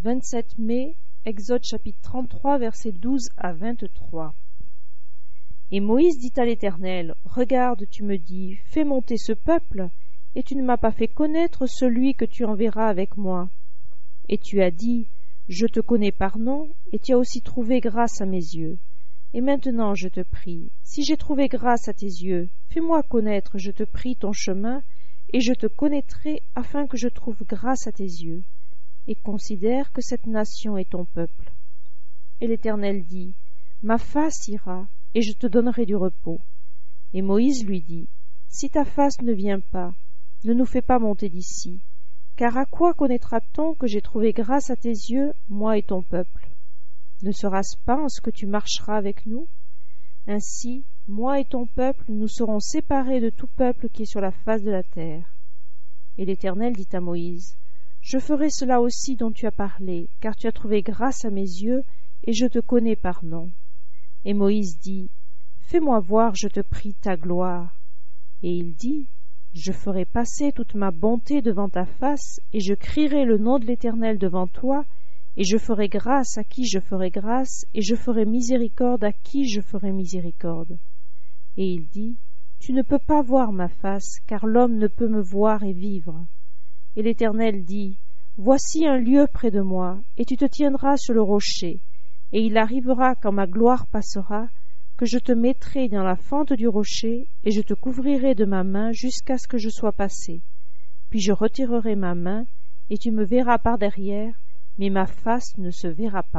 27 mai, Exode chapitre 33, versets 12 à 23. Et Moïse dit à l'Éternel, « Regarde, tu me dis, fais monter ce peuple, et tu ne m'as pas fait connaître celui que tu enverras avec moi. Et tu as dit, je te connais par nom, et tu as aussi trouvé grâce à mes yeux. Et maintenant, je te prie, si j'ai trouvé grâce à tes yeux, fais-moi connaître, je te prie, ton chemin, et je te connaîtrai afin que je trouve grâce à tes yeux. Et considère que cette nation est ton peuple. » Et l'Éternel dit, « Ma face ira, et je te donnerai du repos. » Et Moïse lui dit, « Si ta face ne vient pas, ne nous fais pas monter d'ici, car à quoi connaîtra-t-on que j'ai trouvé grâce à tes yeux, moi et ton peuple? Ne sera-ce pas en ce que tu marcheras avec nous? Ainsi, moi et ton peuple, nous serons séparés de tout peuple qui est sur la face de la terre. » Et l'Éternel dit à Moïse, « Je ferai cela aussi dont tu as parlé, car tu as trouvé grâce à mes yeux, et je te connais par nom. » Et Moïse dit, « Fais-moi voir, je te prie, ta gloire. » Et il dit, « Je ferai passer toute ma bonté devant ta face, et je crierai le nom de l'Éternel devant toi, et je ferai grâce à qui je ferai grâce, et je ferai miséricorde à qui je ferai miséricorde. » Et il dit, « Tu ne peux pas voir ma face, car l'homme ne peut me voir et vivre. » Et l'Éternel dit, « Voici un lieu près de moi, et tu te tiendras sur le rocher, et il arrivera quand ma gloire passera, que je te mettrai dans la fente du rocher, et je te couvrirai de ma main jusqu'à ce que je sois passé. Puis je retirerai ma main, et tu me verras par derrière, mais ma face ne se verra pas. »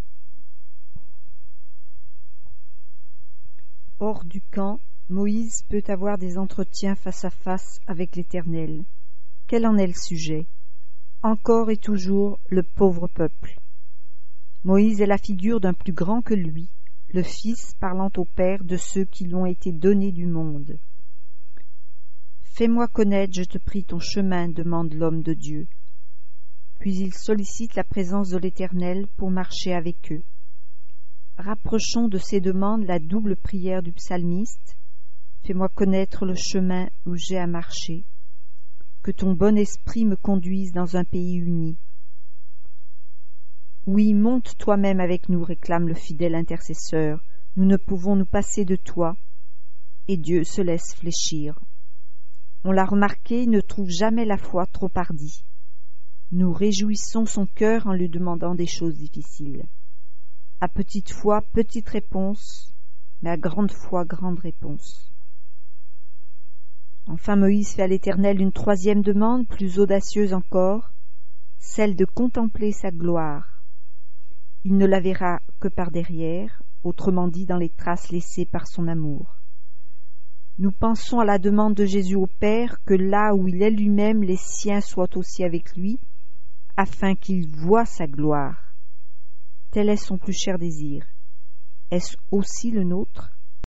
Hors du camp, Moïse peut avoir des entretiens face à face avec l'Éternel. Quel en est le sujet? Encore et toujours le pauvre peuple. Moïse est la figure d'un plus grand que lui, le Fils parlant au Père de ceux qui lui ont été donnés du monde. « Fais-moi connaître, je te prie, ton chemin, demande l'homme de Dieu. » Puis il sollicite la présence de l'Éternel pour marcher avec eux. Rapprochons de ces demandes la double prière du psalmiste. « Fais-moi connaître le chemin où j'ai à marcher. Que ton bon esprit me conduise dans un pays uni. » Oui, monte toi-même avec nous, réclame le fidèle intercesseur. Nous ne pouvons nous passer de toi. Et Dieu se laisse fléchir. On l'a remarqué, il ne trouve jamais la foi trop hardie. Nous réjouissons son cœur en lui demandant des choses difficiles. À petite foi, petite réponse, mais à grande foi, grande réponse. Enfin, Moïse fait à l'Éternel une troisième demande, plus audacieuse encore, celle de contempler sa gloire. Il ne la verra que par derrière, autrement dit dans les traces laissées par son amour. Nous pensons à la demande de Jésus au Père que là où il est lui-même, les siens soient aussi avec lui, afin qu'il voie sa gloire. Tel est son plus cher désir. Est-ce aussi le nôtre?